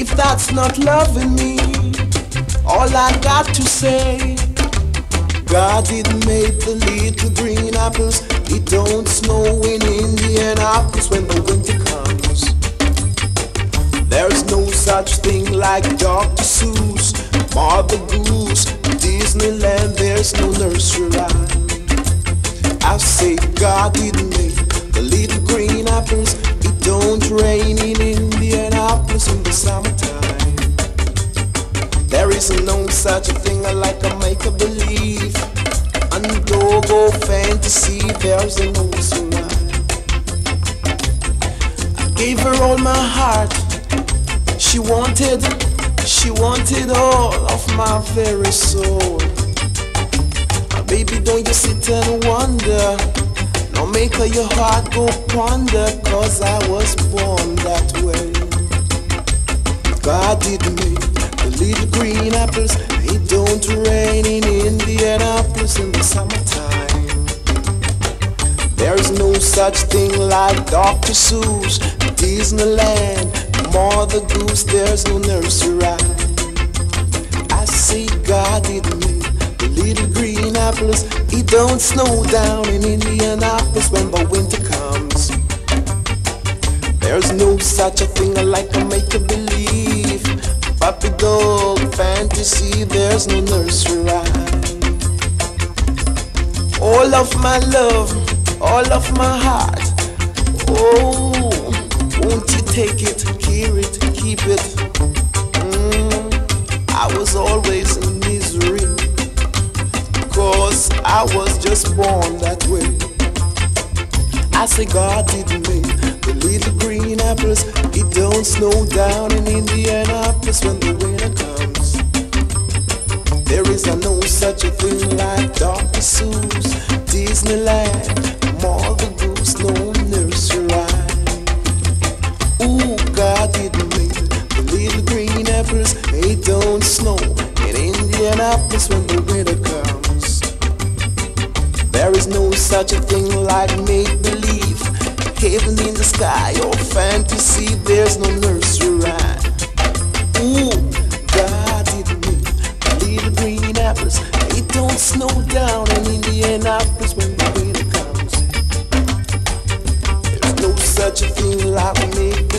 If that's not loving me, all I got to say, God didn't make the little green apples. It don't snow in Indianapolis when the winter comes. There's no such thing like Dr. Seuss, Mother Goose, Disneyland. There's no nursery rhyme. I say God didn't make the little green apples. It don't rain in Indianapolis in the summertime. There is no such a thing like a make-a-believe, undergo fantasy. There's a no survive. I gave her all my heart. She wanted all of my very soul. Baby, don't you sit and wonder. No, make her your heart go ponder, 'cause I was born that way. God didn't make the little green apples. It don't rain in Indianapolis in the summertime. There's no such thing like Dr. Seuss, Disneyland, Mother Goose. There's no nursery rhyme. I say God didn't make the little green apples. It don't snow down in Indianapolis when the winter comes. There's no such a thing like a make-a-believe, puppy dog fantasy. There's no nursery rhyme. All of my love, all of my heart. Oh, won't you take it, keep it, keep it. I was always in misery, 'cause I was just born that way. I say God didn't make the little green apples. It don't snow down in Indianapolis when the winter comes. There is no such a thing like Dr. Seuss, Disneyland, Mother Goose, no nursery rhyme. Ooh, God didn't make the little green apples. It don't snow in Indianapolis when the winter comes. There is no such a thing like make-believe, heaven in the sky or fantasy. There's no nursery rhyme. Ooh, God didn't make the little green apples. It don't snow down in Indianapolis when the winter comes. There's no such a thing like make